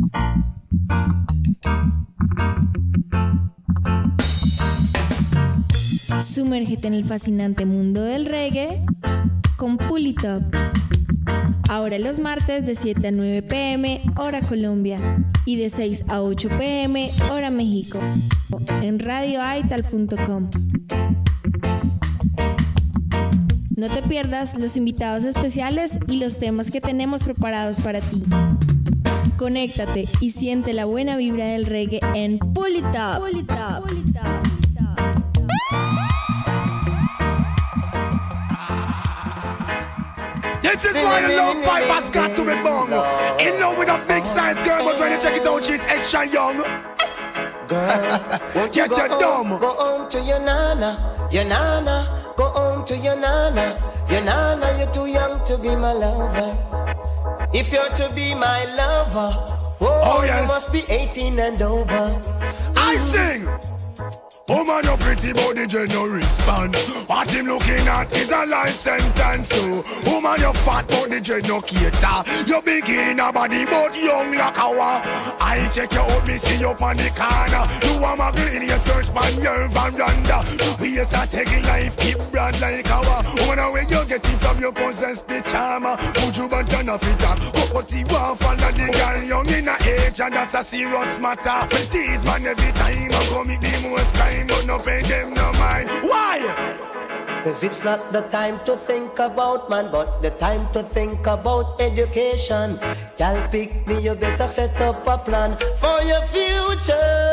Sumérgete en el fascinante mundo del reggae con Pull It Up. Ahora los martes de 7 a 9 p.m. hora Colombia y de 6 a 8 p.m. hora México en radioaital.com. No te pierdas los invitados especiales y los temas que tenemos preparados para ti. Conéctate y siente la buena vibra del reggae en Pull It Up. Pull It Up. Pull It Up. This is why the love pipe has got to be bung. In love with a big size girl, but when you check it out, she's extra young. Girl, won't you Get your dumb. Go home to your nana, your nana. Go home to your nana, you're too young to be my lover. If you're to be my lover, oh yes. You must be 18 and over. I sing. Woman, your pretty body, you no response. What him looking at is a life sentence. So, woman, your fat body, you no cater. You big in a body, but young like a wa. I check you out, me see you on the corner. You a muggle in your skirt, span your veranda. We just a taking life, keep brand like a wa. Woman, where you get it from, you possess the charmer. Put you back down off it up. Cocotti one follow the girl, young in a age, and that's a serious matter. With these man every time I go meet the most crime. But no pay them no mind. Why? Cause it's not the time to think about man, but the time to think about education. Y'all pick me, you better set up a plan for your future.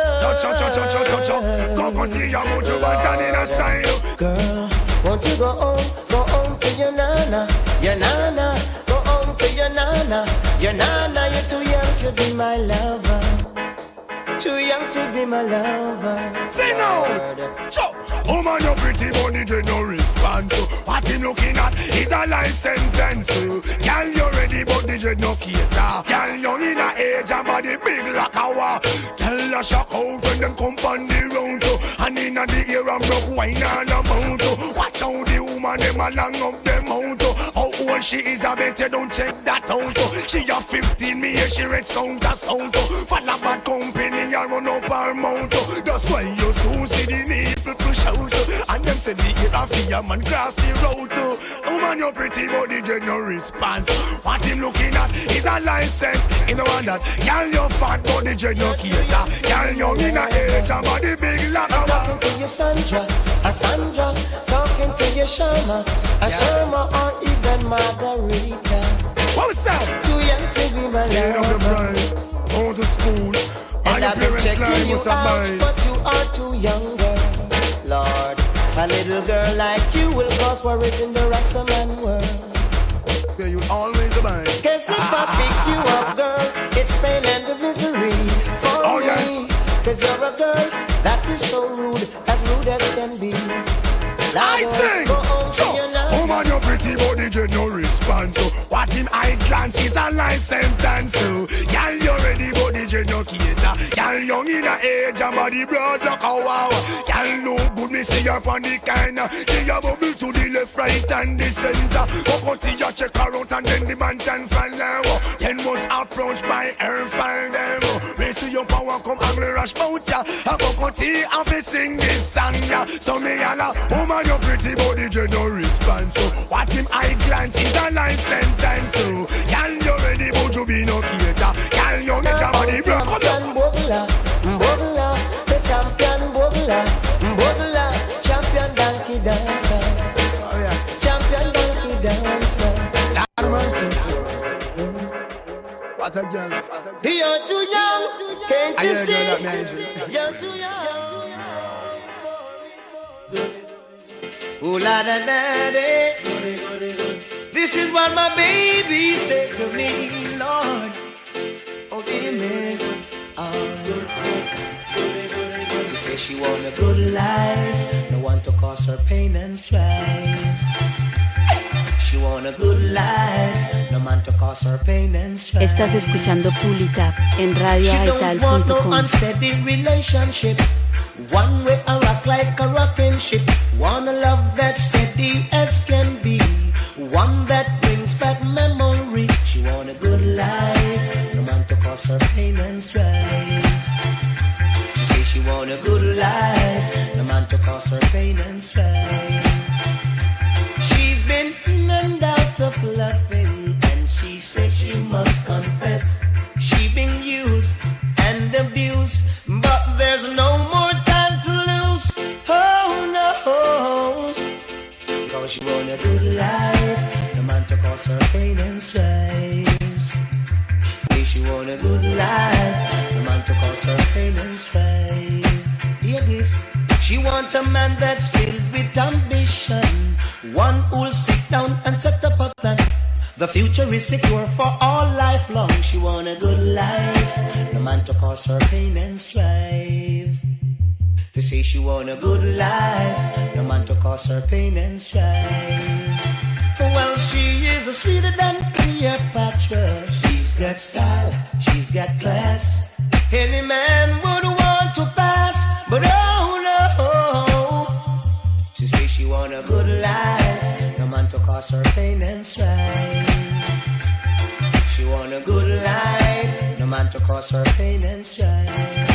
Go continue your mojo button in a style. Girl, won't you go home to your nana, go home to your nana, you're too young to be my lover. Too young to be my lover. Sing out! So, woman, your pretty body, you no response. So, what him looking at is a life sentence. So, girl, you ready, but the you no cater. Girl, young in a age and body big like a wa. Tell her shock out when them come on the round. So, and in the ear and broke wine on the mount. So, watch out the woman, them along up them mount. So, how old she is, I bet you don't check that out. So, she a 15, me here, she read sound to sound. So, follow bad company. You run up our mount. That's why you soon see the need to push out. And them say the ear of the man cross the road. Woman, your pretty body, you no response. What him looking at is a license. In the one that, girl, your fat body, you no cater. Girl, young in a age, and body big like a talking to your Sandra, a Sandra. Talking to your Sharma, a Sharma, or even Margarita. What's up? Too young to be my lover. Go to school. And I've been checking you out, but you are too young, girl. Lord, a little girl like you will cause worries in the rest of man world. Yeah, you'll always mind. Guess if I pick you up, girl, it's pain and the misery for me. Yes. Cause you're a girl that is so rude as can be. I think so. Woman, your pretty body, you no response. So, what in eye glance is a life sentence. So, girl, you ready, body, you no cater. Girl, young in a age, and body broad like a wow. Girl, no good, me see her on the corner. See your bubble to the left, right, and the center. Go see your check her out, and then the man can follow. Then was approached by her, find them. Raise your power, come angry rush out ya. I go see how they sing this song ya. So me alla, woman, your pretty body, you no response. So what him eye glance is a life sentence. So girl, you ready, but you be no cater. Girl, you get your body broke. Come on. Bogla, the champion Bogla, champion donkey dancer. Oh yes. Champion donkey dancer. What a girl. You're too young, can't you see? You're too young. Ooh la da da da. This is what my baby said to me, Lord. Oh, give me. She said she want a good life, no one to cause her pain and strife. She want a good life, no man to cause her pain and strife. Estás escuchando Pull It Up en radioaital.com. She don't want no unsteady relationship. One way I rock like a rocking ship. Want a love that's steady as can be. One that brings back memory. She want a good life, no man to cause her pain and strife. She says she want a good life, no man to cause her pain and strife. She's been in and out of loving, and she says she must confess she been used and abused, but there's no more time to lose. Oh no, because she want a good life, no man to cause her pain and strife. Say she want a good life, no man to cause her pain and strife. Hear this, she want a man that's filled with ambition, one who'll sit down and set up a plan. The future is secure for all life long. She want a good life, no man to cause her pain and strife. To say she want a good life, no man to cause her pain and strife. Well, she is a sweeter than Cleopatra. She's got style, she's got class. Any man would want to pass, but oh no. She say she want a good life, no man to cause her pain and strife. She want a good life, no man to cause her pain and strife.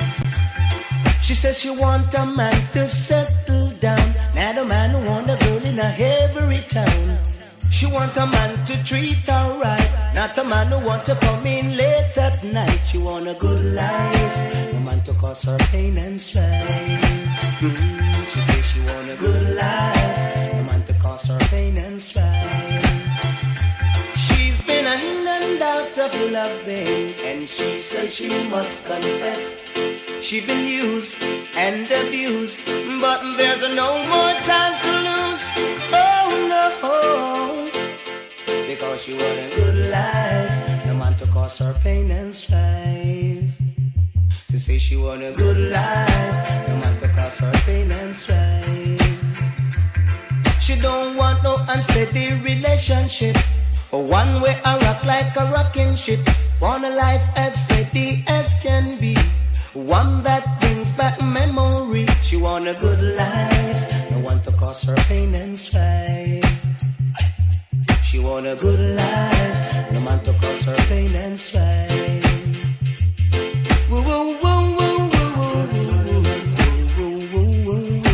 She says she want a man to settle down, not a man who want a girl in a every town. She want a man to treat her right, not a man who want to come in late at night. She want a good life, no man to cause her pain and strife. She says she want a good life, no man to cause her pain and strife. She's been in and out of loving, and she says she must confess she been used and abused, but there's no more time to lose. Oh no, because she want a good life, no man to cause her pain and strife. She say she want a good life, no man to cause her pain and strife. She don't want no unsteady relationship, or one way I rock like a rocking ship. Want a life as steady as can be, one that brings back memory. She want a good life, no one to cause her pain and strife. She want a good life, no man to cause her pain and strife. Woo woo woo woo woo woo woo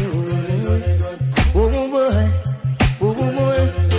woo woo woo woo.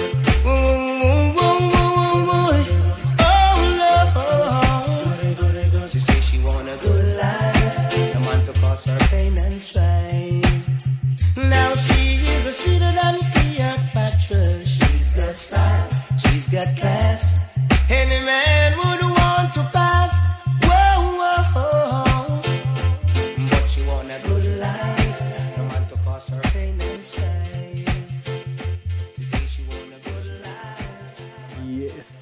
Her pain and strife. Now she is a sweeter than Cleopatra. She's got style, she's got class. Any man would want to pass. Whoa, whoa. But she want a good life, no man to cause her pain and strife. She say she want a good life. Yes.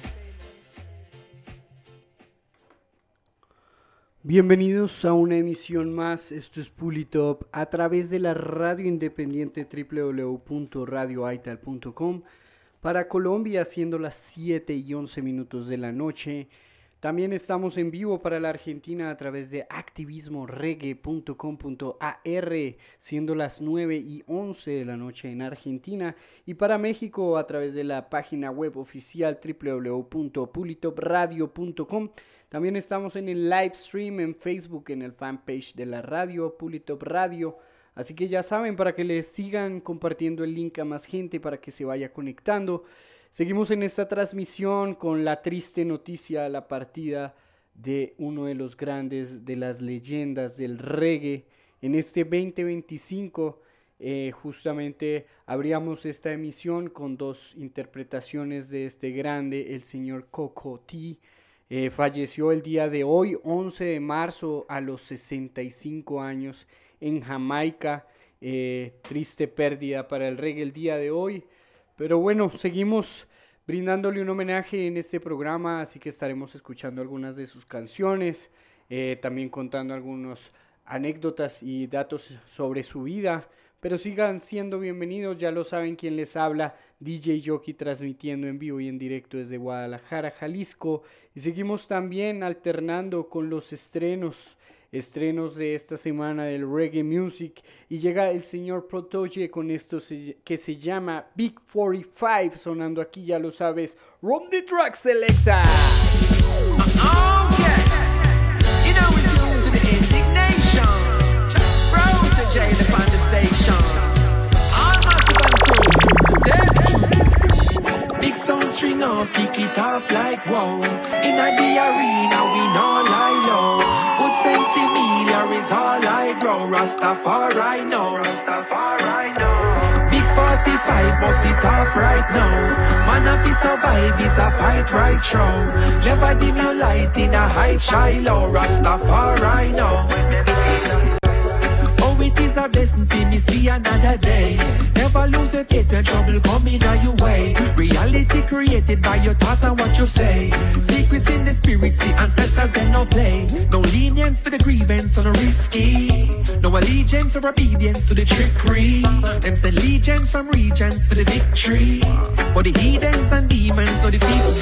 Bienvenidos a una emisión más, esto es Pulitop a través de la radio independiente www.radioaital.com para Colombia, siendo las 7:11 de la noche. También estamos en vivo para la Argentina a través de activismoreggae.com.ar, siendo las 9:11 de la noche en Argentina, y para México a través de la página web oficial www.pulitopradio.com. También estamos en el live stream en Facebook, en el fanpage de la radio, Pulitop Radio. Así que ya saben, para que les sigan compartiendo el link a más gente para que se vaya conectando. Seguimos en esta transmisión con la triste noticia, la partida de uno de los grandes, de las leyendas del reggae. En este 2025 justamente abríamos esta emisión con dos interpretaciones de este grande, el señor Coco T. Falleció el día de hoy, 11 de marzo, a los 65 años en Jamaica. Triste pérdida para el reggae el día de hoy. Pero bueno, seguimos brindándole un homenaje en este programa, así que estaremos escuchando algunas de sus canciones, también contando algunas anécdotas y datos sobre su vida. Pero sigan siendo bienvenidos, ya lo saben quién les habla, DJ Jockey, transmitiendo en vivo y en directo desde Guadalajara, Jalisco. Y seguimos también alternando con los estrenos de esta semana del reggae music. Y llega el señor Protoje con esto que se llama Big 45, sonando aquí, ya lo sabes, Run the Track Selecta. Okay. wow. In the arena we no lie low. Good sense similar is all I grow. Rastafari know, Rastafari know. Big 45 bust it off right now. Man if he survive is a fight right through. Never dim your light in a high Shiloh. Rastafari know. It is a destiny, me see another day. Never lose your faith when trouble coming on your way. Reality created by your thoughts and what you say. Secrets in the spirits, the ancestors they no play. No lenience for the grievance or no risky. No allegiance or obedience to the trickery. Them say legions from regions for the victory. But the heathens and demons know the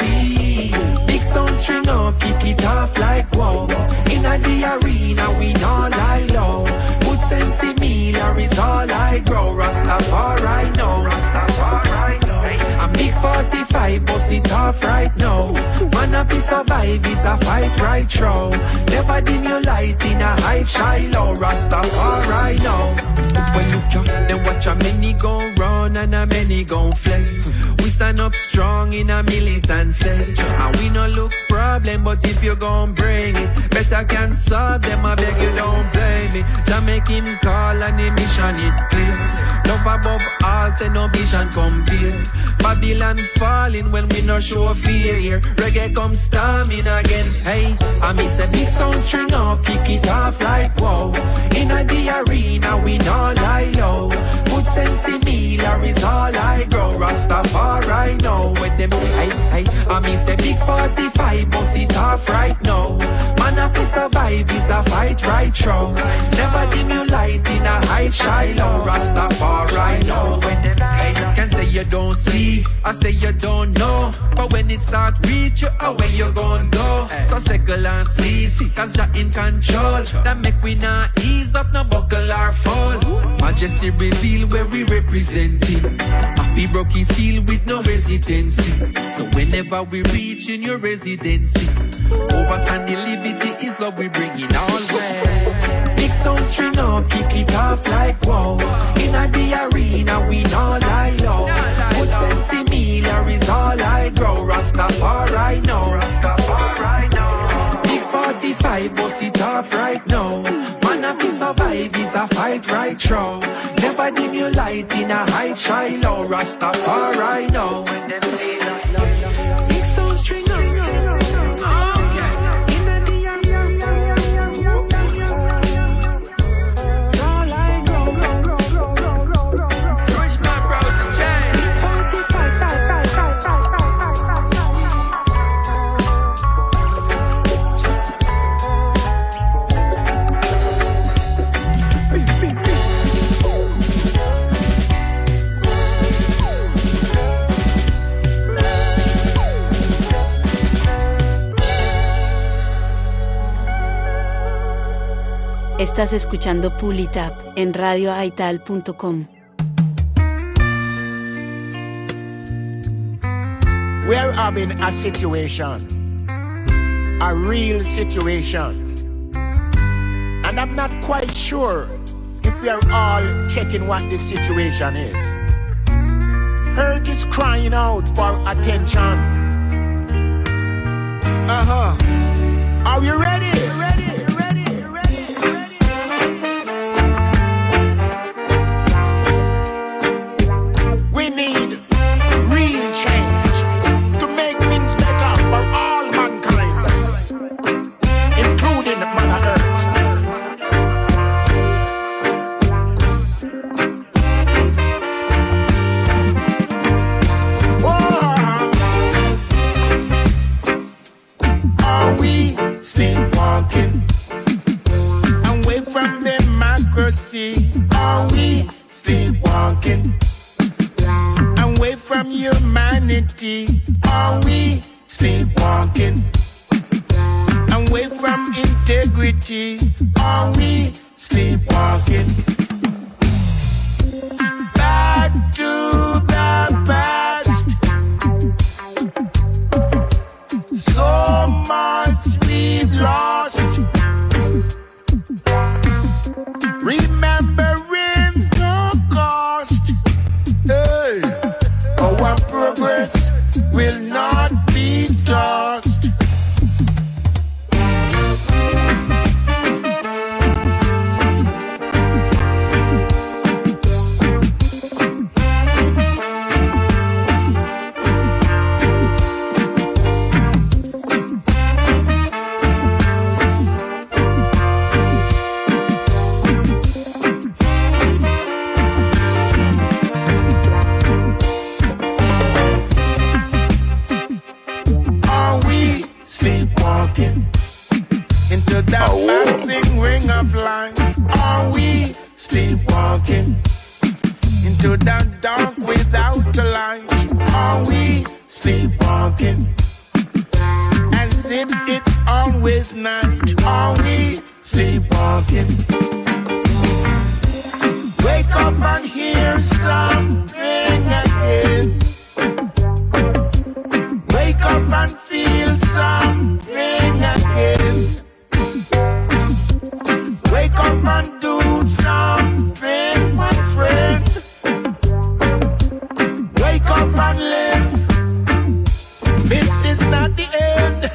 victory. Big sound string up, kick it off like wow. In the arena we no lie low. Good sense similar is all I grow. Rastafari know, Rastafari know. I'm big 45, bust it off right now. Man if he survive is a fight right through. Never dim your light in a high Shiloh. Rastafari know. Well look ya, then watch a many gon' run and a many gon' flame. We stand up strong in a militancy. And we no look problem, but if you gon' bring it, better can solve them, I beg you don't blame me. Just make him call and the mission it clear. Love above all, say no vision compare. Babylon falling when we no show fear here. Reggae come storming again, hey. I miss a big sound string up, kick it off like wow. In the arena we no lie low. Good sense similar is all I grow. Rastafari know with them, hey. I miss a big 45, bust it off right now. Man if he survive is a fight right through. Never dim your light in a high Shiloh. Rastafari know when them, hey. Can say you don't see, I say you don't know. But when it start reach you, away you gon' go. So settle and see, cause you're in control. That make we not ease up, no buckle or fall. Majesty reveal where we representing. He broke his seal with no hesitancy. So whenever we reach in your residency, overstand the liberty is love we bring in all way. Big sound string up, kick it off like wow. In the arena we no lie low. Good sense similar is all I grow. Rastafari know, Rastafari know. Big 45 bust it off right now. Man if he survive is a fight right through. Never dim your light in a high Shiloh. Rastafari know. Big sound string up. Estás escuchando Pull It Up en radioaital.com. We're having a situation, a real situation, and I'm not quite sure if we are all checking what this situation is. Earth is crying out for attention. Are you ready? We need real change to make things better for all mankind, including Mother Earth. Are we sleepwalking away from democracy? Are we sleepwalking away from humanity? Are we sleepwalking away from integrity? Are we sleepwalking back to the past? So much we've lost, remembering the cost. Hey, our progress will not be lost. to that dancing ring of life? Are we sleepwalking into the dark without a light? Are we sleepwalking as if it's always night? Are we sleepwalking? Wake up and hear something again. Wake up and feel something again. Wake up and do something, my friend. Wake up and live. This is not the end.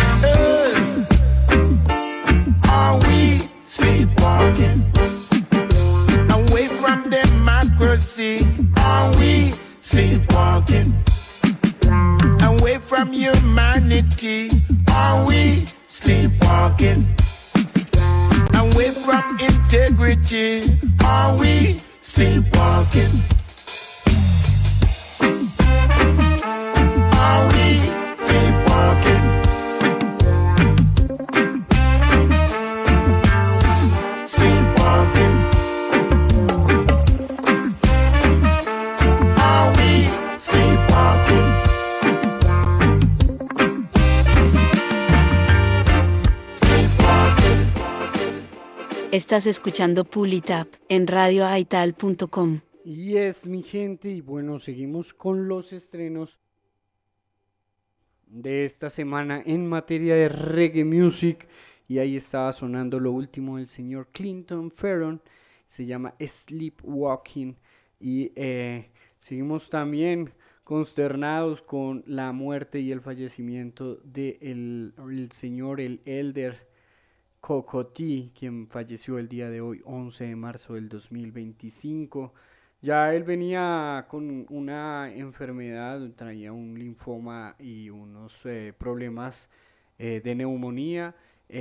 Are we sleepwalking away from democracy? Are we sleepwalking away from humanity? Are we sleepwalking away from integrity? Are we sleepwalking? Are we sleepwalking? Sleepwalking. Are we sleepwalking? Estás escuchando Pull It Up en radioaital.com. Y es mi gente, y bueno, seguimos con los estrenos de esta semana en materia de reggae music. Y ahí estaba sonando lo último del señor Clinton Ferron, se llama Sleepwalking. Y seguimos también consternados con la muerte y el fallecimiento del señor, el elder Coco T, quien falleció el día de hoy, 11 de marzo del 2025. Ya él venía con una enfermedad, traía un linfoma y unos problemas de neumonía.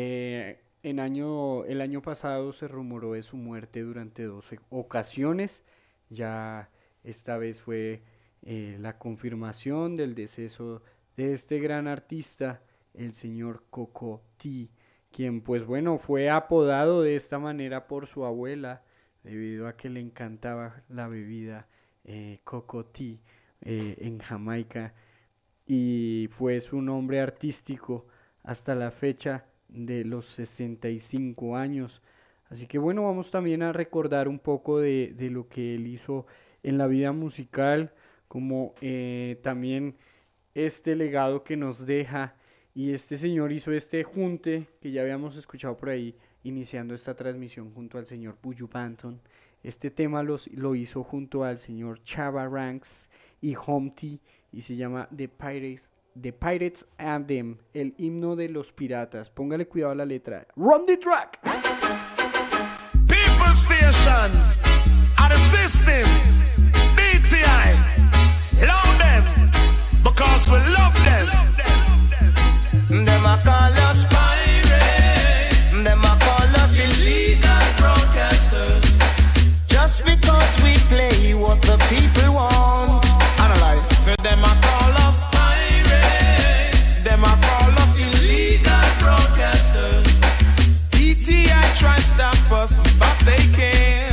El año pasado se rumoró de su muerte durante 12 ocasiones. Ya esta vez fue la confirmación del deceso de este gran artista, el señor Coco T, quien pues bueno fue apodado de esta manera por su abuela debido a que le encantaba la bebida Coco Tea en Jamaica, y fue su nombre artístico hasta la fecha de los 65 años. Así que bueno, vamos también a recordar un poco de lo que él hizo en la vida musical, como también este legado que nos deja. Y este señor hizo este junte que ya habíamos escuchado por ahí, iniciando esta transmisión junto al señor Buju Banton. Este tema lo hizo junto al señor Chava Ranks y Humpty, y se llama The Pirates Anthem, el himno de los piratas. Póngale cuidado a la letra. Run the track. People Station, out of system, BTI, love them, because we love them. Them a call us pirates, them a call us illegal broadcasters, just because we play what the people want. Analyze. So them a call us pirates, them a call us illegal broadcasters. DTI try stop us, but they can't.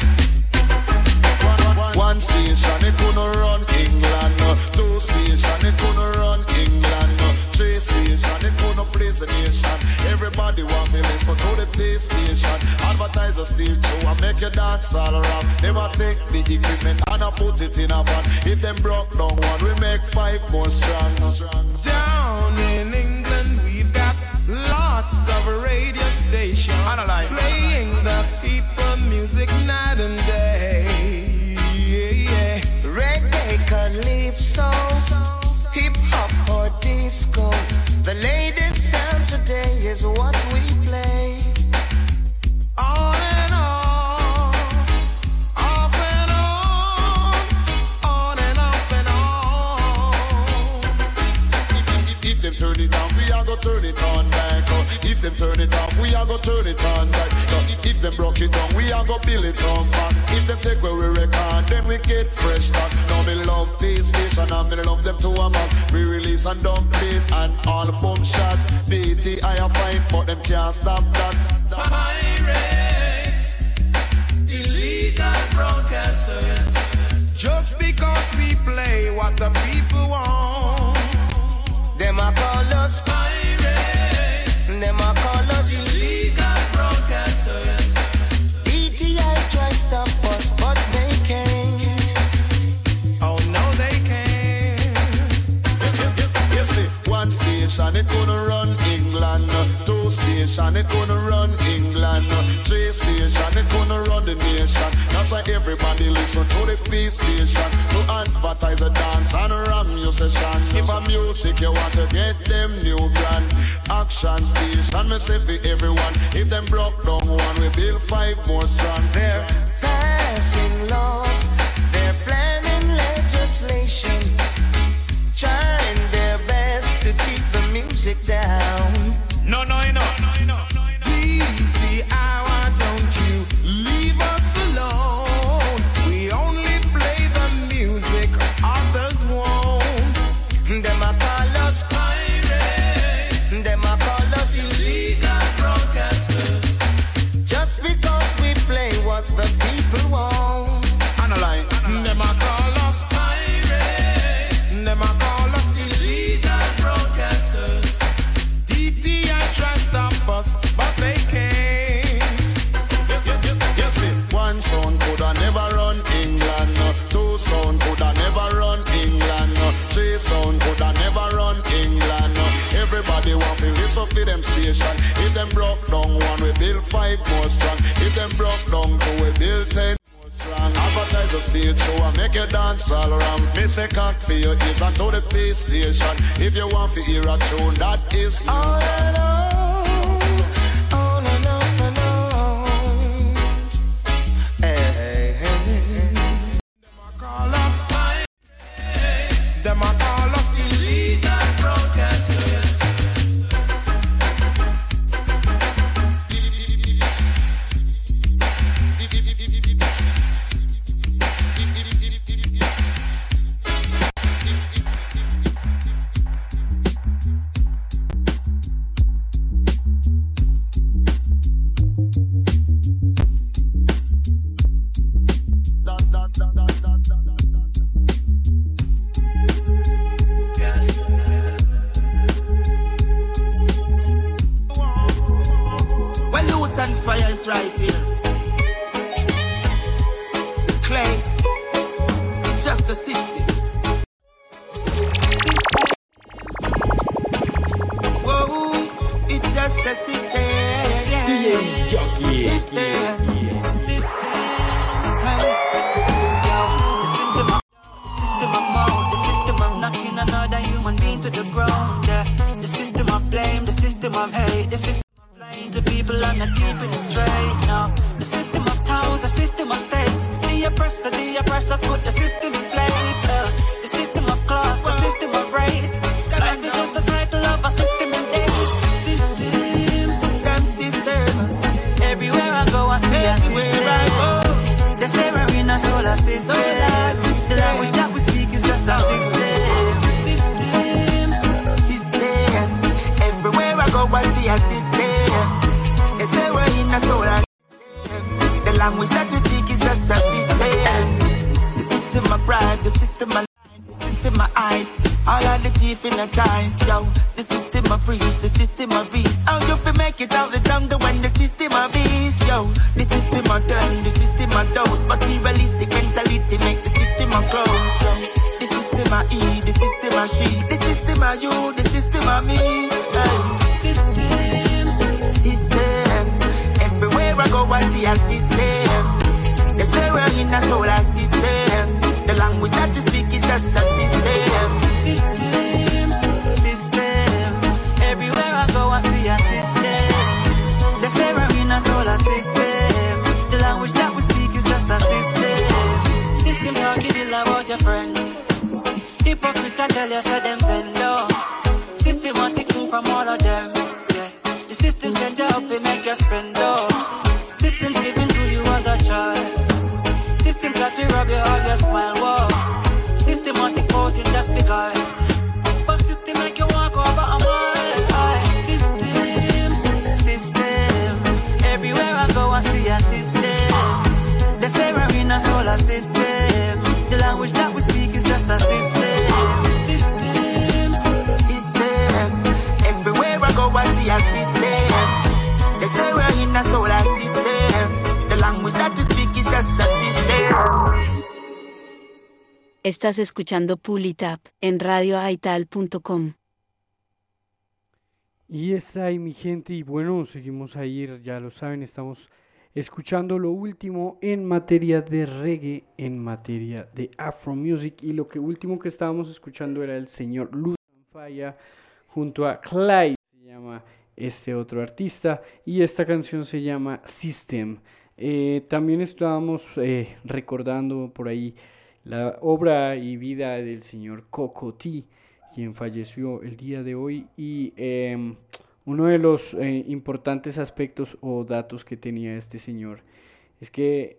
One station it couldn't run England, two station it couldn't run England, three station it couldn't place a nation. Everybody want me listen to the PlayStation. Advertisers still show and make you dance all around. Never take the equipment and I put it in a van. If them broke down one, we make 5 more strong. Down in England we've got lots of radio stations playing the people music night and day. Reggae, calypso, hip hop or disco, the latest sound today is what we play. On and on, off and on and off and on. If them turn it on, we are gonna turn it on back. If them turn turn it off, we are go turn it on. Like, if them broke it down, we are go build it on back. If them take where we record, then we get fresh start. Now me love this station and me love them to a man. We release and dump it and all boom shot. DT I am fine, but them can't stop that. Pirates, illegal broadcasters. Just because we play what the people want, Them a call us pirates. Them a call us Illegal broadcasters. DTI try stop us, but they can't. Oh no, they can't. You see, one station it gonna run England, two station it gonna run England, three station it gonna run the nation. That's why everybody listen to the free station to advertise a dance and ram your sessions. If a music you want to get them new brand, action station me say for everyone. If them broke down one, we build 5 more strong. They're passing laws, they're planning legislation, trying their best to keep the music down. No. DTI, why don't you leave us alone? We only play the music others won't. Them a call us Pirates, them a call us illegal broadcasters. just because we play what the people want. Analyze. Them a call us pirates. Them a call us illegal broadcasters. DTI try stop us, but they can't. You see, one sound coulda never run England, two sound coulda never run England, three sound coulda never run England. Everybody want to listen to them station. If them broke down one, we build 5 more strong. If them broke down two, we build 10 more strong. Advertise a stage show and make you dance all around. Miss a cock for your ears and to the pay station. If you want to hear a tune, that is All alone, on and off and on. Hey, hey. Them a call us pirates. Them a call us illegal broadcasters. Well, Luton fire is right here. Clay, it's just a system. Whoa, it's just a system. System of mode, the system of knocking another human being to the ground. The system of blame, the system of hate, the system lying to people and not keeping it straight. No, the system of towns, the system of states. The oppressors put the system in place. The system of class, the system of race. Life is just a cycle of a system in days. System, damn system. Everywhere I go, I see a system. They say we're in a solar system. The language that we speak is just a system. System. Everywhere I go, I see a system. They say we're in a solar system. The language that we speak is just a system. The system of pride, the system of lies, the system of hide. All of the teeth in the ties, yo. The system of preach, the system of beat. How you fi make it out the jungle when the system of beast, yo. The system of done, the system of dose. Materialistic mentality make the system of close, yo. The system of E, the system of she. The system of you, the system of me. Hey. System. Everywhere I go, I see a system. They say we're in a solar system. The language that you speak is just a system. System. Everywhere I go, I see a system. They say we're in a solar system. The language that we speak is just a system. System talking ill about your friend. Hypocrites, I tell you, so them send no. Systematic move from all of them. Yeah. The system set you up Estás escuchando Pull It Up en radioaital.com. Y está ahí mi gente, y bueno, seguimos ahí, ya lo saben, estamos escuchando lo último en materia de reggae, en materia de Afro Music, y lo último que estábamos escuchando era el señor Luz Falla junto a Clyde, se llama este otro artista, y esta canción se llama System. También estábamos recordando por ahí la obra y vida del señor Coco T, quien falleció el día de hoy, y uno de los importantes aspectos o datos que tenía este señor es que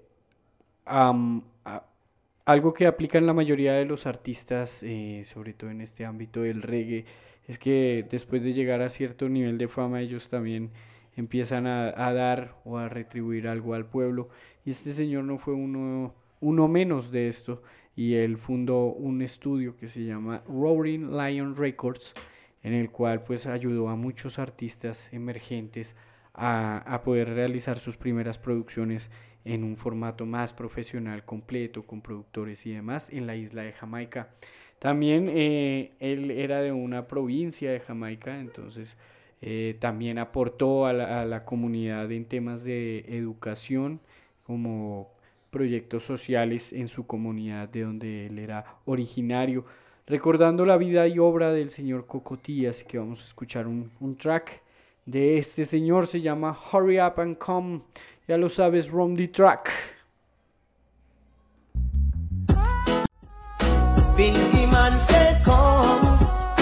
algo que aplican la mayoría de los artistas, sobre todo en este ámbito del reggae, es que después de llegar a cierto nivel de fama ellos también empiezan a dar o a retribuir algo al pueblo, y este señor no fue uno menos de esto, y él fundó un estudio que se llama Roaring Lion Records, en el cual pues ayudó a muchos artistas emergentes a poder realizar sus primeras producciones en un formato más profesional, completo, con productores y demás, en la isla de Jamaica. También él era de una provincia de Jamaica, entonces también aportó a la comunidad en temas de educación, como proyectos sociales en su comunidad de donde él era originario, recordando la vida y obra del señor Coco T. Así que vamos a escuchar un track de este señor, se llama Hurry Up and Come, ya lo sabes, Run the Track. Bingy man said come,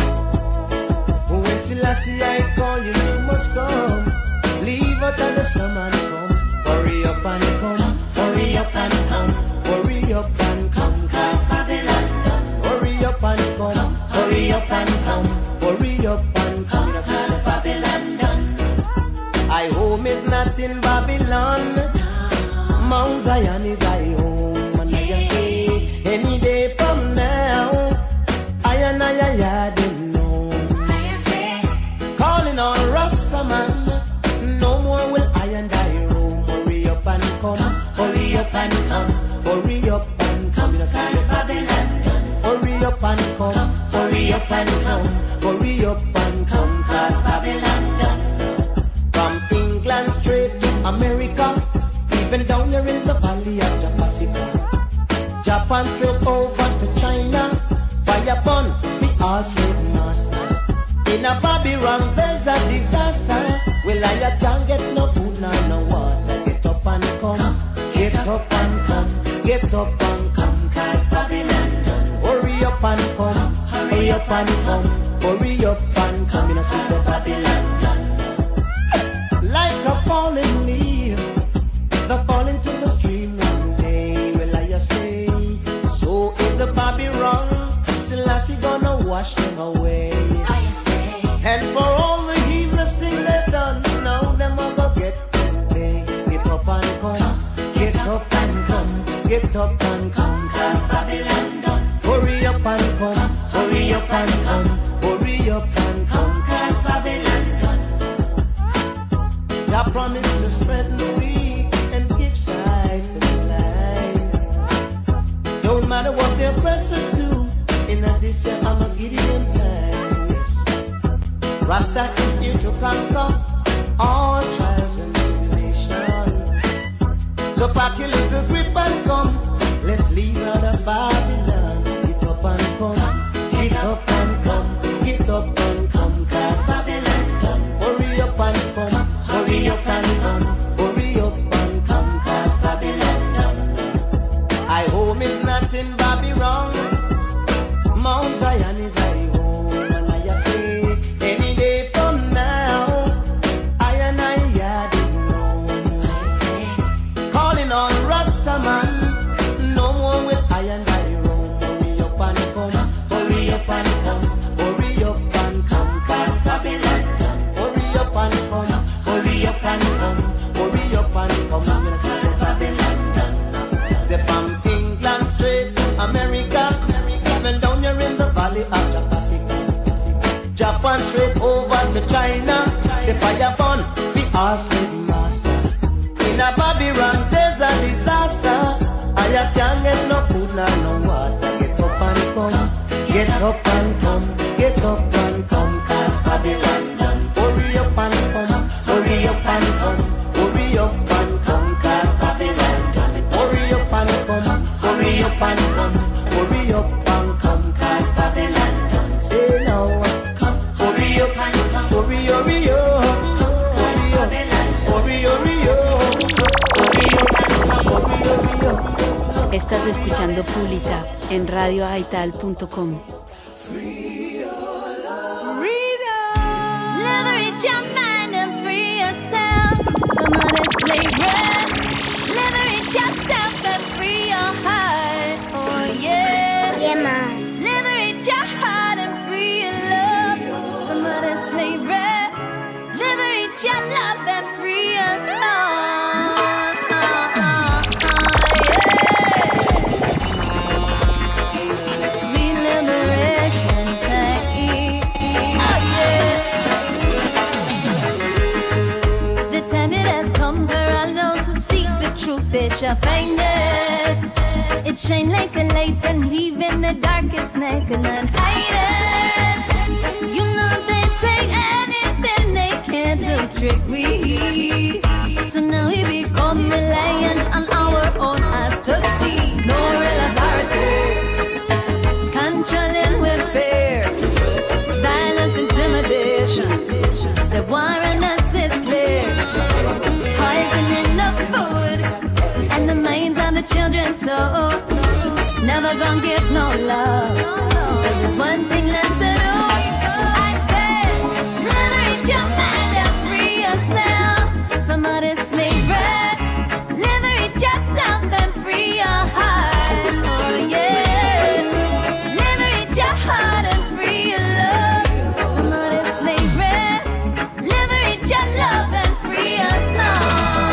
when Selassie I call you, you must come. Leave out of the slum and come. Hurry up and come, hurry up and come, hurry up and come, cause Babylon done. Hurry up and come, hurry up and come, hurry up and come, cause Babylon done. I home is not in Babylon, Mount Zion is I home. And I say, any day from now, I didn't know. Calling on Rastaman, no more will I and I roam. Hurry up and come, hurry up and come, hurry up and come, cause Babylon done. Hurry up and come, hurry up and come, hurry up and come, cause Babylon done. From England straight to America, even down here in the valley of Japasica. Japan straight over to China, fire upon the all slave master. In a Babylon there's a disaster. Well, I can't get no food nor no water. Get up and come, get up and come, get up and come, cause Babylon done. Hurry up and come, hurry up and come, hurry up and come, you know, sister Babylon done. Like a falling leaf, the fall into the stream one day. Well, I say, so is the Babylon, Selassie gonna wash them away. And for all the heedless thing they've done, now them are gonna get paid. Get up and come, get up and come, get up and come, cause Babylon done. Hurry up and come, hurry up and come, hurry up and come, cause Babylon done. I promise to spread the weak and give sight to the blind. Don't matter what the oppressors do, in this year I'm a Gideon time. Rasta is here to conquer all trials and tribulations. So pack your little grip and come, let's leave out of Babylon. Get up and come, get up and come, get up and come, cause Babylon done. Hurry up and come, hurry up and come, hurry up and come, cause Babylon done. I home is not in Babylon, Mount Zion is I home, and I say, any day from now, I didn't know. Calling on Rastaman, no more will I and I roam. Hurry up and come, hurry up and come, hurry up and come, cause Babylon done. Hurry up and come, hurry up and come, hurry up and come, say Babylon done. Say from England straight to America, even down here in the valley of Japasica. Japan straight over to China, say fire burn the all slave master. In a Babylon there's a disaster, I can't get no food nor no water. Get up Get up and come, get up and come, cause Babylon done. Hurry up and come, hurry up and come, hurry up and come, cause Babylon done. Hurry up and come, hurry up and come, hurry up and come, cause Babylon done. Say now, come, hurry up and come, hurry, hurry up, hurry up, hurry, hurry up, hurry up and come, hurry, hurry up. Estás escuchando Pulitap en radioaital.com. Liberate your mind and free yourself from all this slavery. Liberate yourself and free your heart. Oh yeah. Yeah, man. Liberate your heart and free your love from all this slavery. Liberate your love and free your soul. Sweet liberation technique. Oh yeah. The time it has come for all those who seek the truth, they shall find it. It shine like a light and even the darkest night cannot hide it. You know they take anything they can to trick we. So now we become reliant on our own eyes to see. No real authority, controlling with fear, violence, intimidation. The war on us is clear. Poison in the food and the minds of the children too. Never gonna get no love. So there's one thing left to do. I said, liberate your mind and free yourself from all this slavery. Liberate yourself and free your heart. Oh yeah. Liberate your heart and free your love from all this slavery. Liberate your love and free your soul.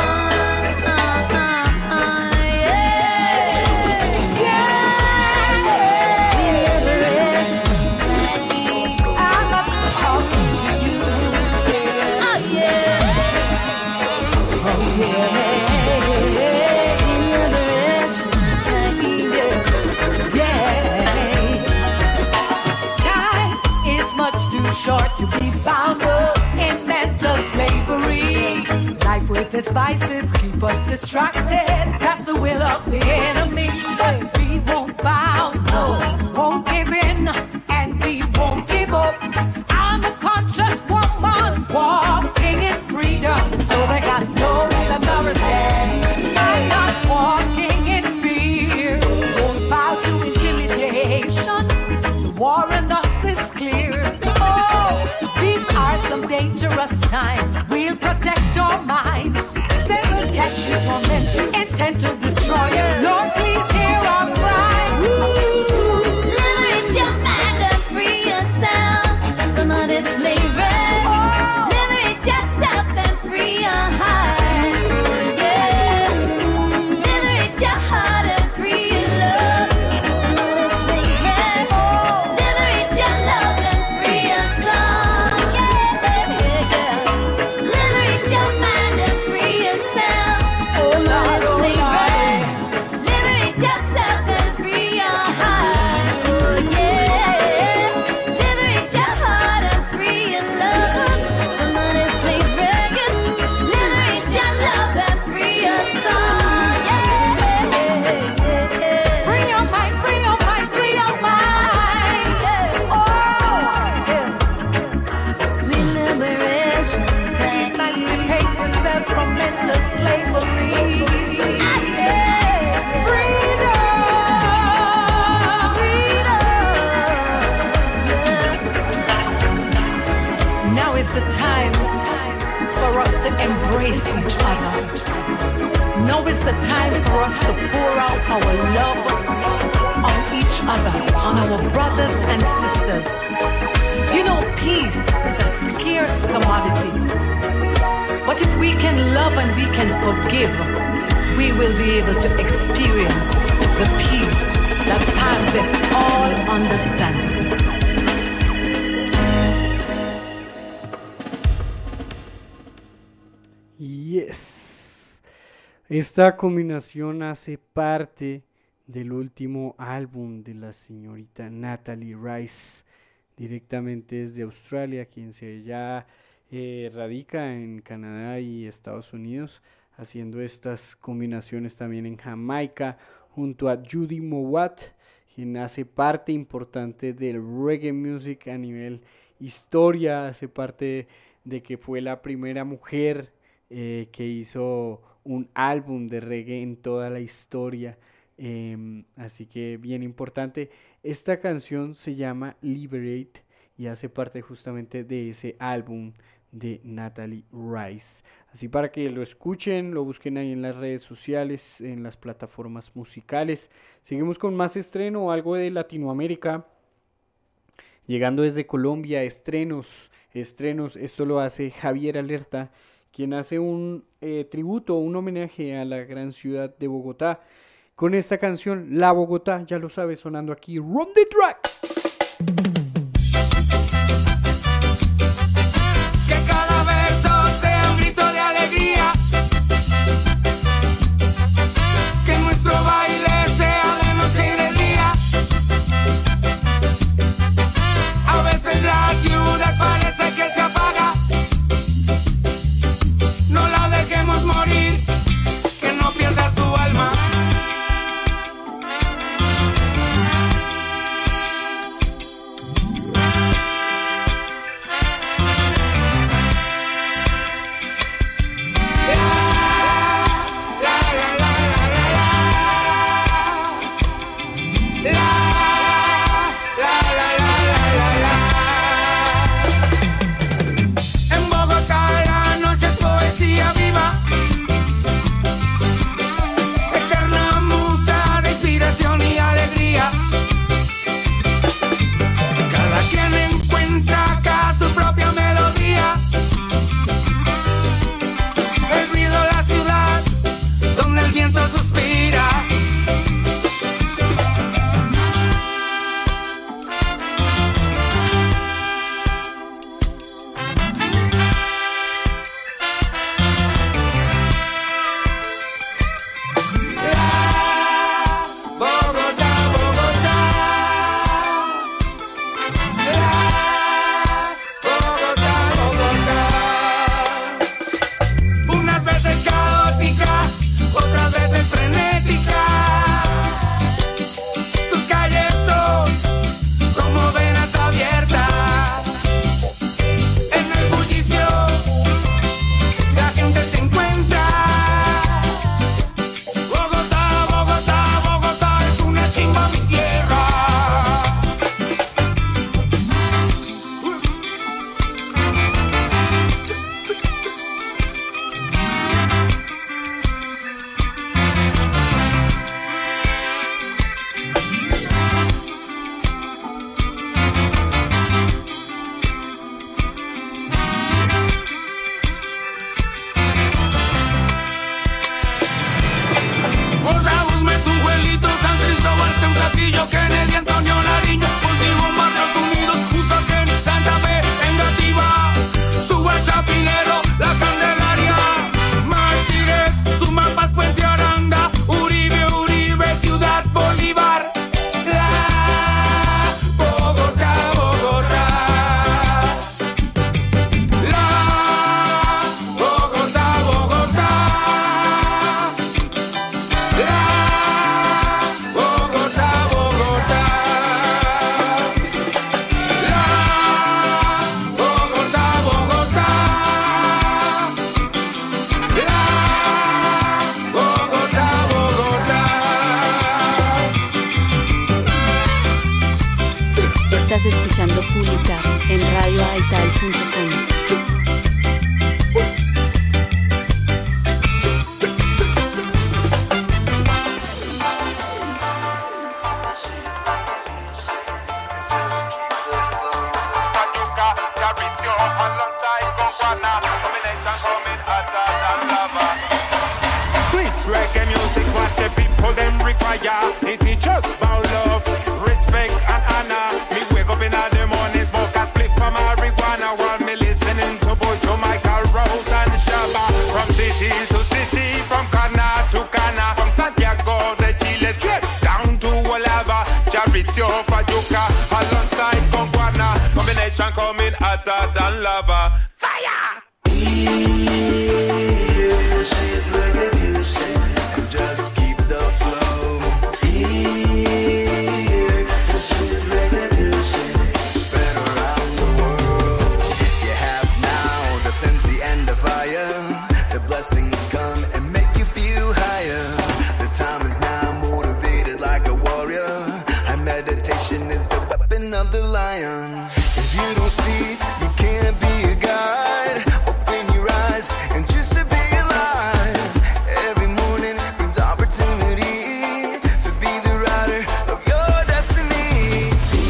Short to be bound up in mental slavery. Life with its vices keep us distracted. That's the will of the enemy. But we won't bow, no, won't give in, and we won't give up. I'm a conscious woman walking in freedom, so they got no real authority. I'm not walking in fear, won't bow to intimidation. The war in us is clear. These are some dangerous times. We'll protect our minds. They will catch you, torment you, intent to destroy you. Lord, please hear our cry. Liberate your mind and free yourself from all this slavery. Liberate yourself and free your heart. Oh yeah. Liberate your heart and free your love from all this slavery. Liberate your love and free your soul. Liberate your mind and free yourself from all this slavery. Liberate yourself and free your heart. Oh yeah. Liberate your heart and free your love from all this slavery. Liberate your love and free your soul. Free your mind, free your mind, free your mind. Sweet liberation time. Emancipate yourself from mental slavery. Now is the time for us to embrace each other. Now is the time for us to pour out our love on each other, on our brothers and sisters. You know, peace is a scarce commodity. But if we can love and we can forgive, we will be able to experience the peace that passeth all understanding. Yes. Esta combinación hace parte del último álbum de la señorita Natalie Rice, directamente desde Australia, quien se ya radica en Canadá y Estados Unidos, haciendo estas combinaciones también en Jamaica, junto a Judy Mowat, quien hace parte importante del reggae music a nivel historia, hace parte de que fue la primera mujer que hizo un álbum de reggae en toda la historia, así que bien importante. Esta canción se llama Liberate y hace parte justamente de ese álbum de Natalie Rice, así para que lo escuchen, lo busquen ahí en las redes sociales, en las plataformas musicales. Seguimos con más estreno, algo de Latinoamérica, llegando desde Colombia, estrenos, esto lo hace Javier Alerta, quien hace un tributo, un homenaje a la gran ciudad de Bogotá, con esta canción, La Bogotá, ya lo sabes, sonando aquí, Run the Track. Estás escuchando Pulita en radioaital.com. Reggae music's what the people them require. It is just about love, respect and honor. Me wake up in the morning, smoke a spliff from marijuana, while me listening to both Jamaica, Rose and Shabba. From city to city, from corner to corner, from Santiago de Chile, straight down nation coming hotter than lava. Fire! Hear the sweet reggae music and just keep the flow. Hear the sweet reggae music spread around the world. You have now the sensei and the fire. The blessings come and make you feel higher. The time is now, motivated like a warrior. And meditation is the weapon of the lion. If you don't see, you can't be a guide. Open your eyes and just to be alive. Every morning brings opportunity to be the rider of your destiny.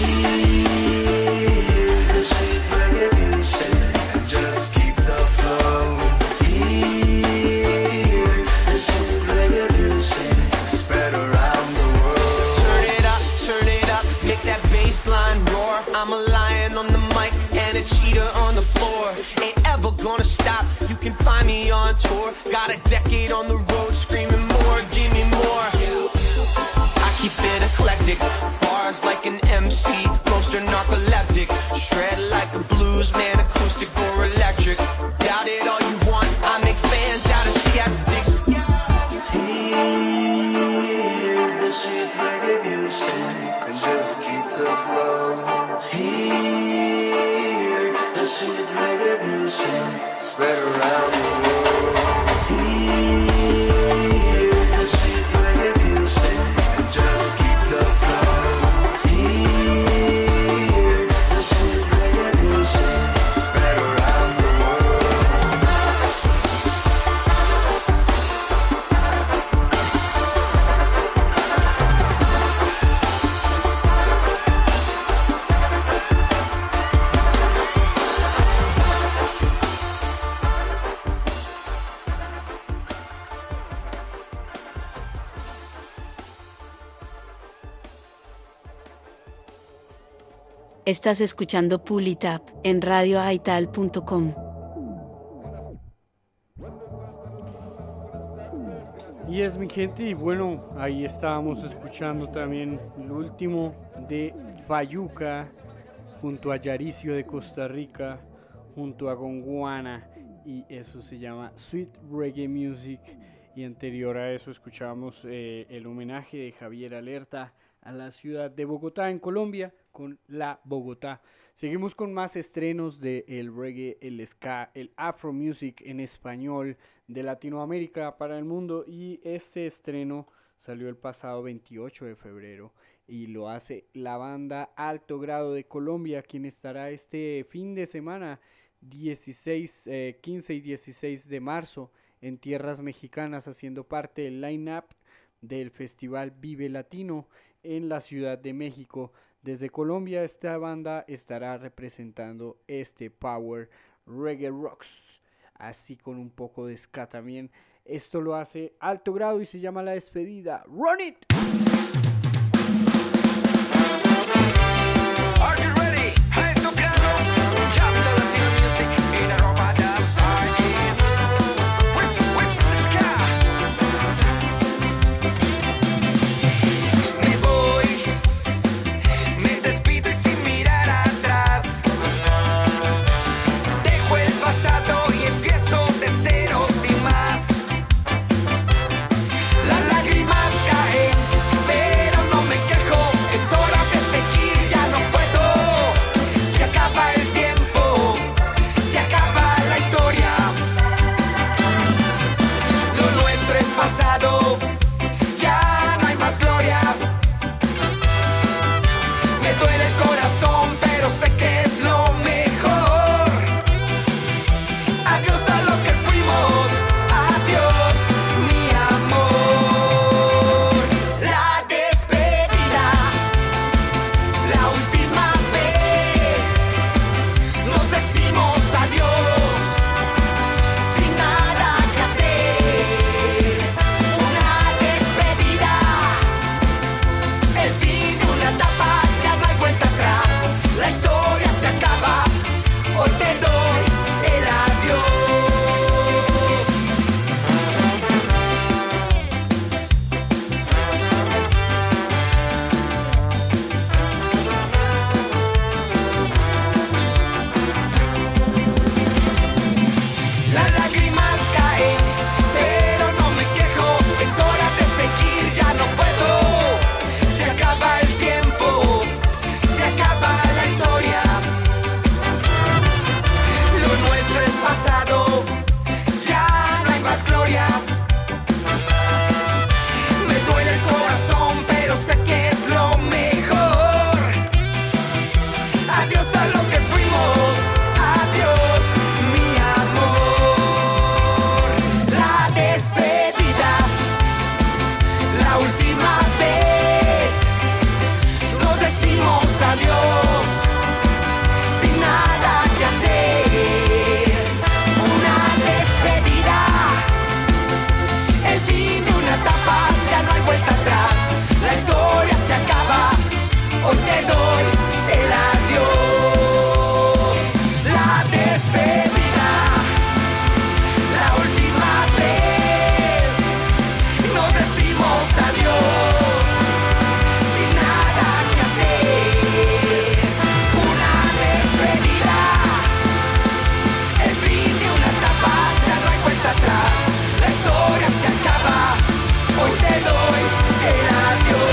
Hear the sweet reggae music and just keep the flow. Hear the sweet reggae music spread around the world. Turn it up, make that bass line roar. I'm a lion on the mic and a cheetah on the floor. Ain't ever gonna stop, you can find me on tour. Got a decade on the road screaming more, give me more. I keep it eclectic, bars like an MC. Most are narcoleptic, shred like a blues man, acoustic or electric. Doubt it all you want, I make fans out of skeptics. Hear the sweet reggae music and just keep the flow. Hear the sweet reggae music spread around the world. Hear the sweet reggae music and just keep the flow. Hear the sweet reggae music spread around the world. Estás escuchando Pull It Up en radioaital.com. Y es mi gente, y bueno, ahí estábamos escuchando también el último de Fayuca junto a Yaricio de Costa Rica, junto a Gonguana, y eso se llama Sweet Reggae Music. Y anterior a eso escuchamos el homenaje de Javier Alerta a la ciudad de Bogotá en Colombia con La Bogotá. Seguimos con más estrenos de el reggae, el ska, el afro music en español de Latinoamérica para el mundo, y este estreno salió el pasado 28 de febrero y lo hace la banda Alto Grado de Colombia, quien estará este fin de semana 15 y 16 de marzo en tierras mexicanas haciendo parte del line-up del Festival Vive Latino en la Ciudad de México. Desde Colombia esta banda estará representando este Power Reggae Rocks, así con un poco de ska también. Esto lo hace Alto Grado y se llama La Despedida. ¡Run it! Are you ready? Alto Grado, capital Latino music in Europa dance artists. Whip, ska. Me voy, me despido y sin mirar atrás. Dejo el pasado y empiezo de cero sin más. Las lágrimas caen, historia. Me duele el corazón, pero sé que es lo mejor. Adiós a lo que fuimos, adiós mi amor. La despedida, la última vez, nos decimos adiós, sin nada que hacer. Una despedida, el fin de una etapa, ya no hay vuelta atrás. La historia se acaba, hoy te doy el adiós. La despedida, la última vez, nos decimos adiós, sin nada que hacer. Una despedida, el fin de una etapa, ya no hay vuelta atrás. La historia se acaba, hoy te doy el adiós.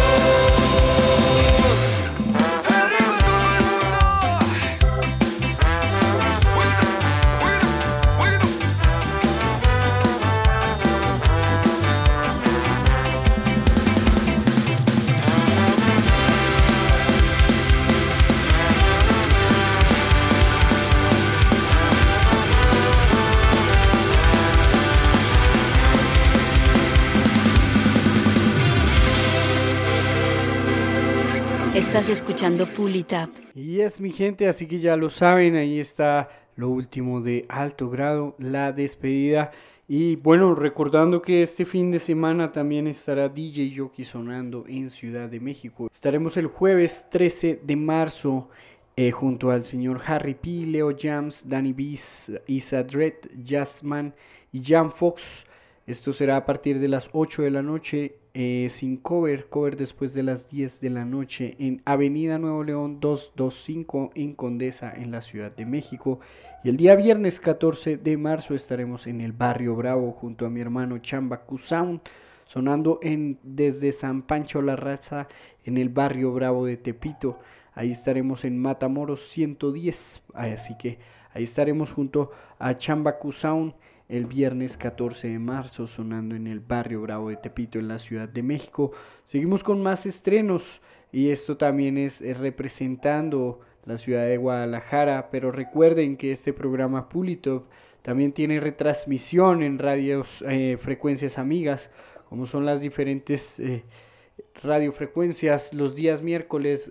Estás escuchando Pull It Up. Y es mi gente, así que ya lo saben, ahí está lo último de Alto Grado, la despedida. Y bueno, recordando que este fin de semana también estará DJ Yoki sonando en Ciudad de México. Estaremos el jueves 13 de marzo junto al señor Harry P, Leo Jams, Danny Bees, Isa Dread, Jazzman y Jam Fox. Esto será a partir de las 8 de la noche, sin cover después de las 10 de la noche en Avenida Nuevo León 225 en Condesa, en la Ciudad de México. Y el día viernes 14 de marzo estaremos en el Barrio Bravo junto a mi hermano Chambacu Sound, sonando desde San Pancho La Raza en el Barrio Bravo de Tepito. Ahí estaremos en Matamoros 110, así que ahí estaremos junto a Chambacu Sound el viernes 14 de marzo sonando en el Barrio Bravo de Tepito en la Ciudad de México. Seguimos con más estrenos y esto también es representando la ciudad de Guadalajara, pero recuerden que este programa Pull It Up también tiene retransmisión en radios, frecuencias amigas, como son las diferentes radiofrecuencias. Los días miércoles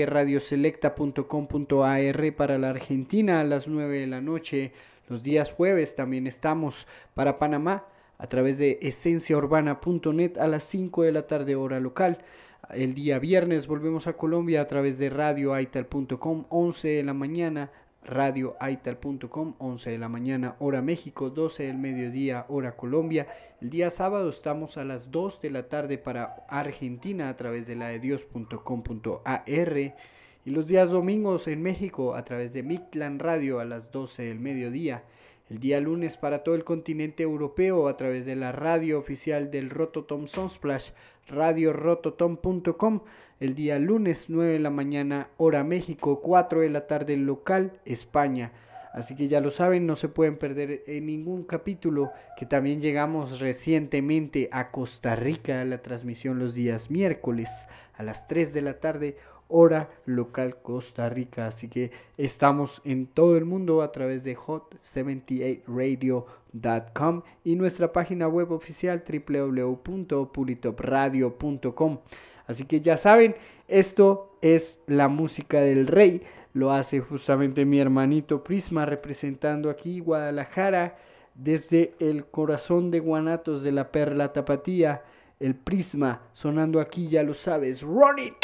reggaeradioselecta.com.ar para la Argentina a las 9 de la noche. Los días jueves también estamos para Panamá a través de esenciaurbana.net a las 5 de la tarde hora local. El día viernes volvemos a Colombia a través de radioaital.com 11 de la mañana, radioaital.com 11 de la mañana hora México, 12 del mediodía hora Colombia. El día sábado estamos a las 2 de la tarde para Argentina a través de ladedios.com.ar. Y los días domingos en México a través de Mictlán Radio a las 12 del mediodía. El día lunes para todo el continente europeo a través de la radio oficial del Rototom Sunsplash, radiorototom.com. El día lunes 9 de la mañana hora México, 4 de la tarde local España. Así que ya lo saben, no se pueden perder en ningún capítulo, que también llegamos recientemente a Costa Rica, la transmisión los días miércoles a las 3 de la tarde hora local Costa Rica. Así que estamos en todo el mundo a través de hot78radio.com y nuestra página web oficial www.pulitopradio.com. Así que ya saben, esto es la música del rey. Lo hace justamente mi hermanito Prisma, representando aquí Guadalajara desde el corazón de Guanatos de la Perla Tapatía. El Prisma sonando aquí, ya lo sabes. Run it.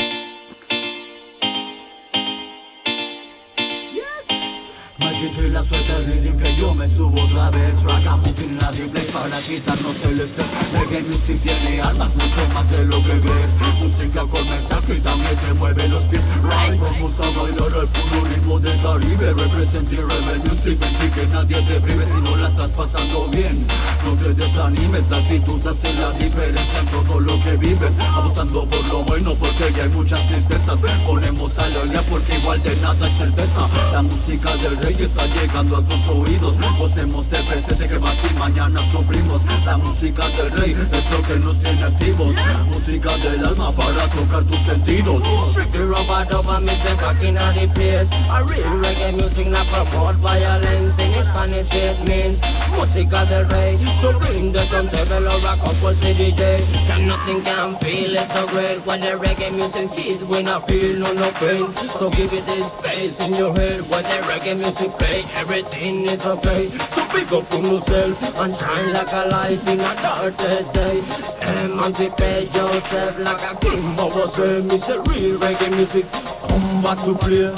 Y la suerte el reading que yo me subo otra vez. Ragamuffin, nadie play para quitarnos el estrés. Reggae music tiene almas, mucho más de lo que crees. Música con mensaje y también te mueve los pies. Right, vamos a bailar al puro ritmo del Caribe. Representing Rebel Music, vente que nadie te prive. Si no la estás pasando bien, no te desanimes. La actitud hace la diferencia en todo lo que vives. Apostando por lo bueno porque ya hay muchas tristezas. Ponemos a la olla porque igual de nada es certeza. La música del rey es está llegando a tus oídos. Gocemos del presente que más y mañana sufrimos. La música del rey es lo que nos tiene activos. Música del alma para tocar tus sentidos. Strictly rubber dub and me say back in the place. A real reggae music not promote violence. In Spanish it means música del rey. So bring the turntable or rock up for city day. Can nothing can feel it so great. When the reggae music hit we not feel no pain. So give it this space in your head. When the reggae music play everything is okay. So pick up on yourself and shine like a light in a darkest day. Emancipate yourself like a king. But was say me say real reggae music come back to play.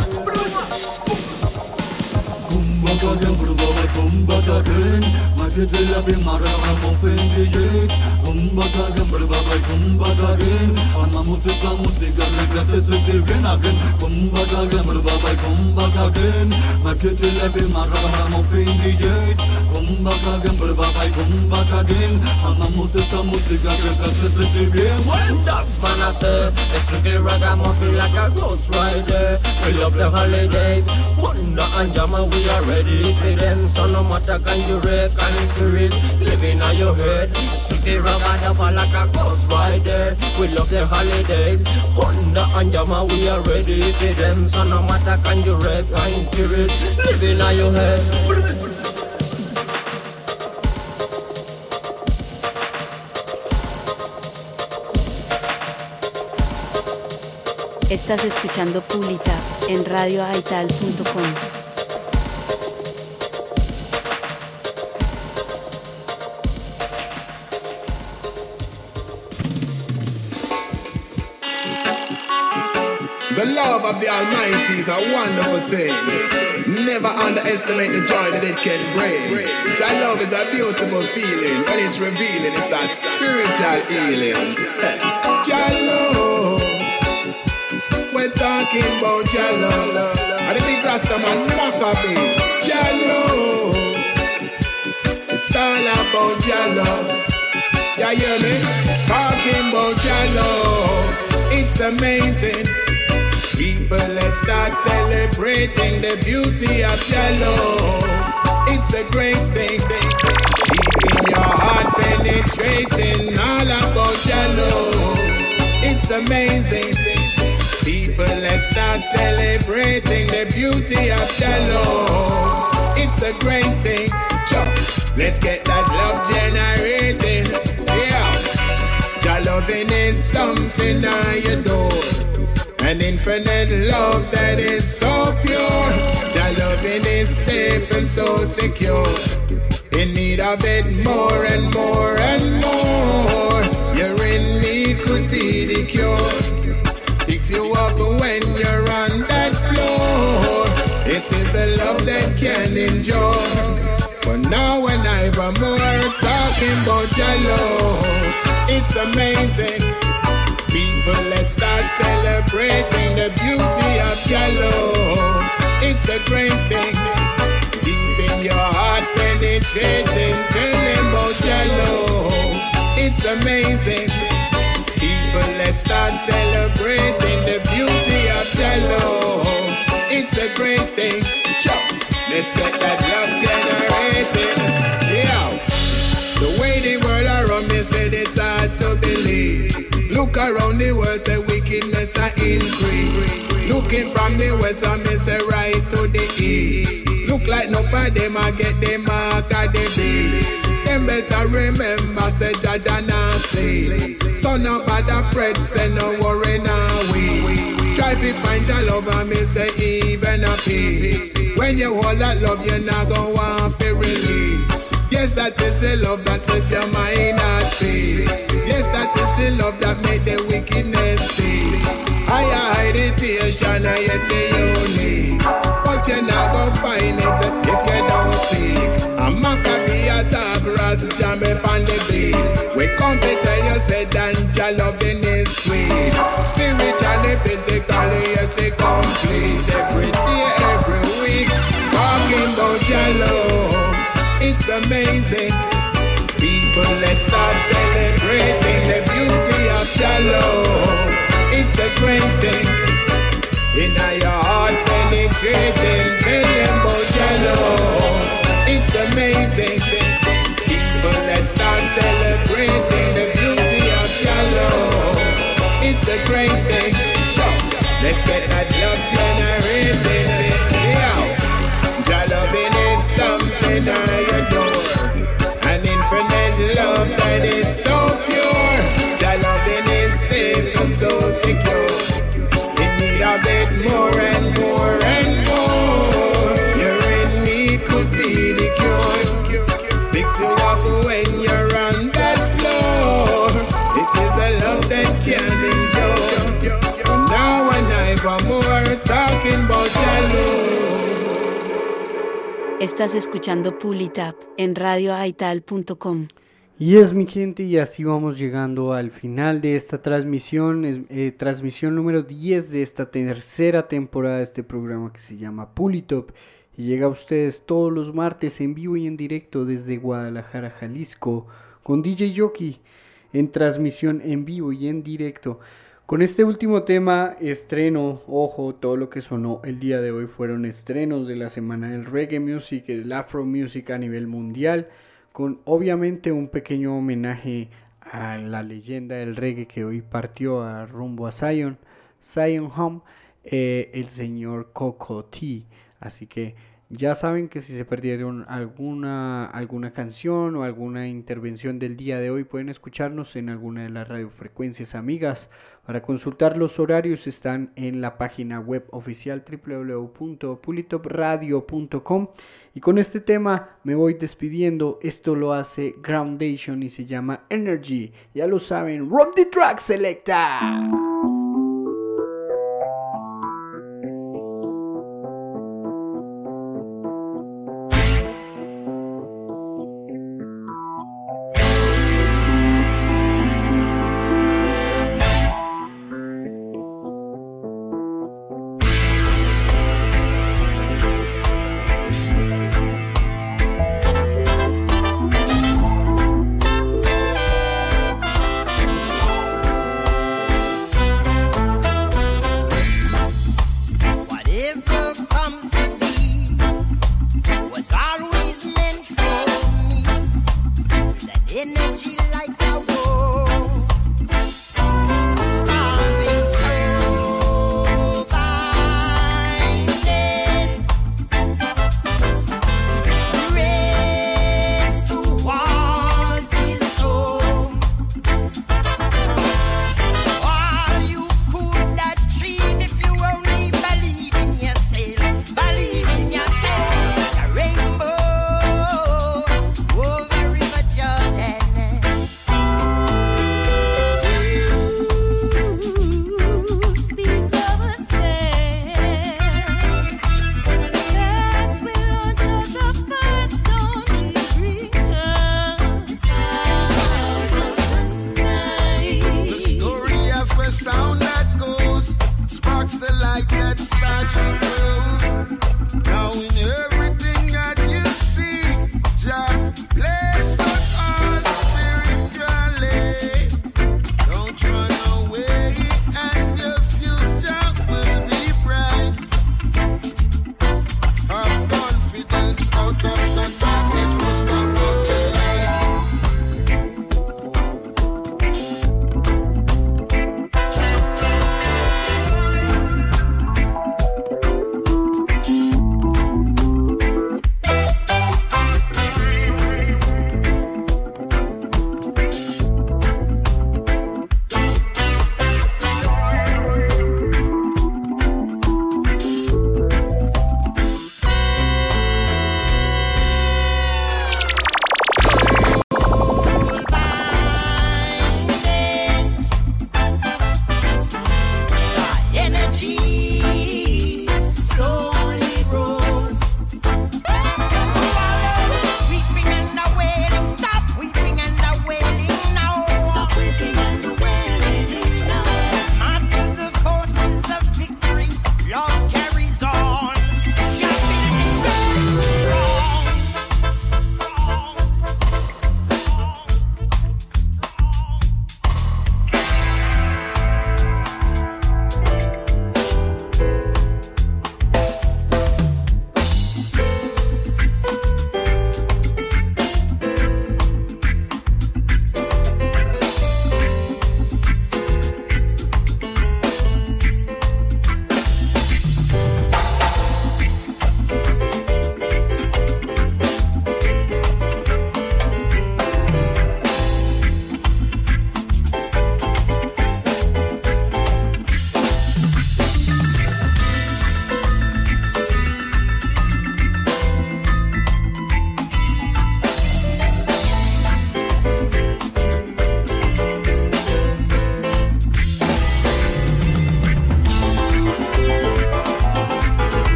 Come back again. Make it real up in my room, I'm offending DJs. Come back again. Ama música, regla se sentir bien again. Come back again. Make it real up in my room, I'm offending DJs. Come back again. Ama música, regla se sentir bien. When that's man I say, it's strictly ragamuffin like a ghost rider. We love the holiday. Wonder and Jama, we are ready for them. So no matter can you rap, can you spirit living on your head. Strictly ragamuffin like a ghost rider. We love the holiday. Wonder and Jama, we are ready for them. So no matter can you rap, can you spirit living on your head. Estás escuchando Pulita en radioaital.com. The love of the Almighty is a wonderful thing. Never underestimate the joy that it can bring. Jah love is a beautiful feeling. When it's revealing, it's a spiritual healing. Jah love, we're talking about Jah love. And the big Rasta man Maccabee. Jah love, it's all about Jah love. You hear me? Talking about Jah love, it's amazing. People, let's start celebrating the beauty of Jah love. It's a great thing. Deep in your heart, penetrating all about Jah love. It's amazing. People, let's start celebrating the beauty of Jah love. It's a great thing. Let's get that love generating. Yeah. Jah loving is something I adore. An infinite love that is so pure. Jah loving is safe and so secure. In need of it more and more and more. You're in need could be the cure. Picks you up when you're on that floor. It is the love that can endure. But now and evermore talking about Jah love. It's amazing. People, let's start celebrating the beauty of Jah love. It's a great thing. Deep in your heart, penetrating, tell them about Jah love. It's amazing. People, let's start celebrating the beauty of Jah love. It's a great thing. Let's get that love generating. Yeah. The way the world around me said it's hard to believe. Look around the world, say wickedness a increase. Looking from the west, I me say right to the east. Look like nobody them a get the mark of the beast. Them better remember, say Jah Jah nah see. So no bother fret, say no worry now we. Try to find your love and me say even a peace. When you hold that love, you're not gonna want to release. Yes, that is the love that sets your mind at peace. Yes, that is the love that made the wickedness cease. Higher meditation, you say you need, but you're not gonna find it if you don't seek. A Maccabee attack, Ras jam up on the beat. We come to tell you, say that your loving is sweet. Spiritually, physically, you say complete. Every day, every week, talking about your love. It's amazing. People, let's start celebrating the beauty of Jah love. It's a great thing. In your heart penetrating, tell them about Jah let's get that love generated. Your loving is something I adore, an infinite love that is so pure. Your loving is safe and so secure. In need of it more and more and more. Your in me could be the cure. Fix you up when you're on that floor. It is a love that can't endure. And now and I more talking about your love. Estás escuchando Pull It Up en radioaital.com. Y es mi gente, y así vamos llegando al final de esta transmisión, transmisión número 10 de esta tercera temporada de este programa que se llama Pull It Up, y llega a ustedes todos los martes en vivo y en directo desde Guadalajara, Jalisco, con DJ Yoki en transmisión en vivo y en directo. Con este último tema, estreno, ojo, todo lo que sonó el día de hoy fueron estrenos de la semana del reggae music, del afro music a nivel mundial, con obviamente un pequeño homenaje a la leyenda del reggae que hoy partió a rumbo a Zion Home, el señor Coco T. Así que ya saben que si se perdieron alguna canción o alguna intervención del día de hoy, pueden escucharnos en alguna de las radiofrecuencias amigas. Para consultar los horarios están en la página web oficial www.pulitopradio.com. Y con este tema me voy despidiendo. Esto lo hace Groundation y se llama Energy. Ya lo saben, Run the Track Selecta.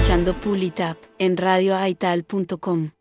escuchando Pull It Up en radioaital.com.